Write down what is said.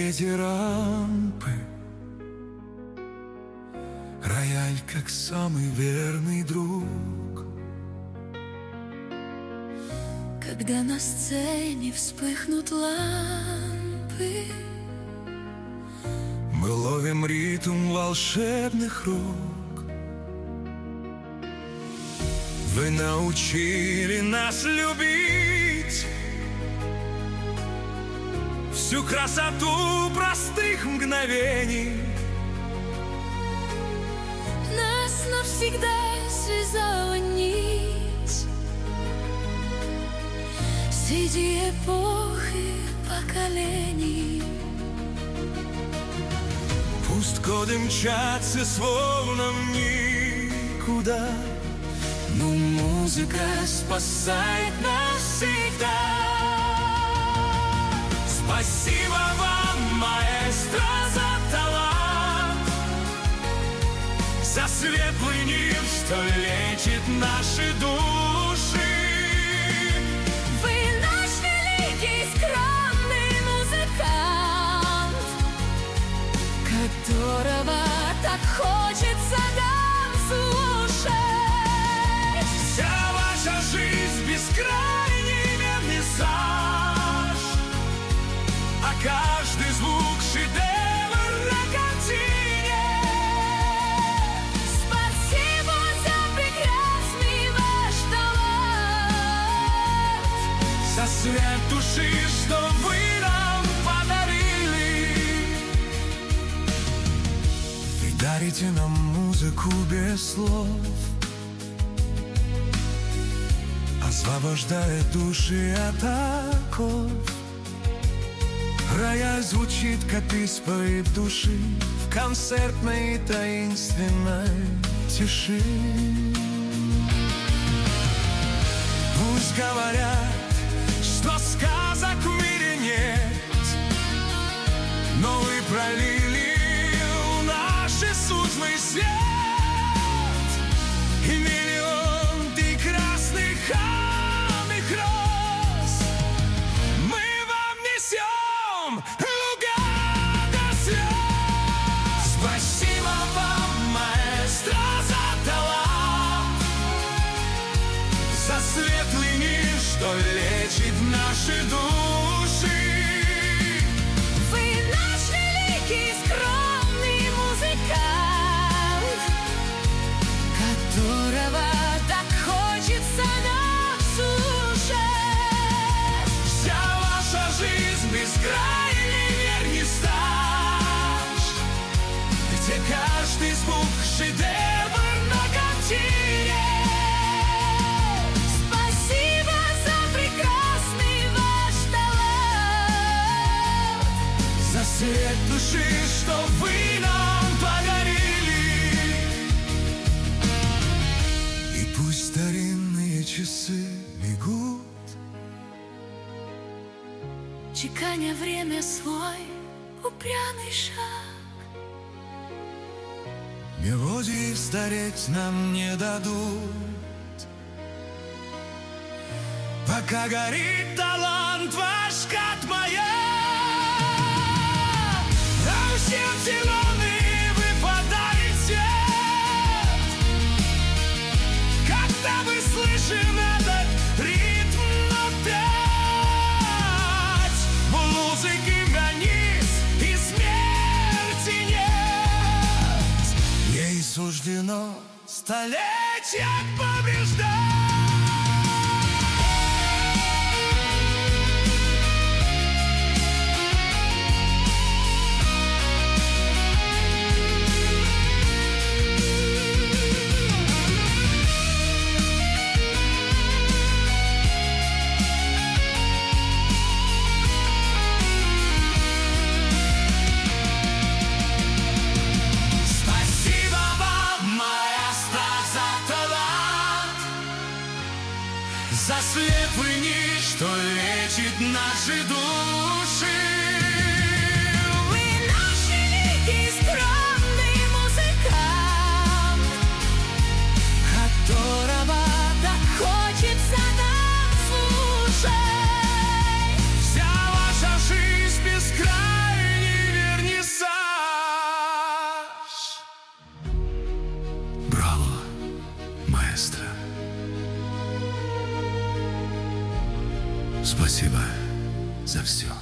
свете рампы. Рояль как самый верный друг. Когда на сцене вспыхнут лампы, мы ловим ритм волшебных рук. Вы научили нас любить всю красоту простых мгновений. нас навсегда связала нить среди эпох и поколений. Пусть годы мчатся словно никуда, но музыка спасает нас всегда. Спасибо вам, маэстро, за талант, за светлый мир, что лечит наши души. Вы наш великий, скромный музыкант, которого так хочется нам слушать. Вся ваша жизнь бескрайний вернисаж, а каждый звук шедевр на картине. Спасибо за прекрасный ваш талант, За свет души, что вы нам подарили. Вы дарите нам музыку без слов, освобождая души от оков. Рояль звучит, как исповедь души в концертной таинственной тиши. Пусть говорят, что сказок в мире нет, но вы пролили в наши судьбы свет. И миллион прекрасных алых роз мы вам несем луга до слез. Спасибо вам, маэстро, за талант, за светлый мир, что лечит наши души. вы наш великий, скромный музыкант, которого так хочется нам слушать. Вся ваша жизнь бескрайний вернисаж, где каждый звук шедевр на картине. Спасибо за прекрасный ваш талант, За свет души, что вы нам подарили. И пусть старинные часы бегут, чеканя время свой упрямый шаг. мелодии стареть нам не дадут, пока горит талант ваш, как моя. А всем зеленый вы подарите, когда мы слышим этот ритм опять. В музыке границ и смерти нет, ей суждено столетия побеждать. Спасибо вам, маэстро, за талант, за светлый нить, что лечит наши души. Вы наш великий, скромный музыкант, которого так хочется нам слушать. Вся ваша жизнь бескрайний Спасибо за все.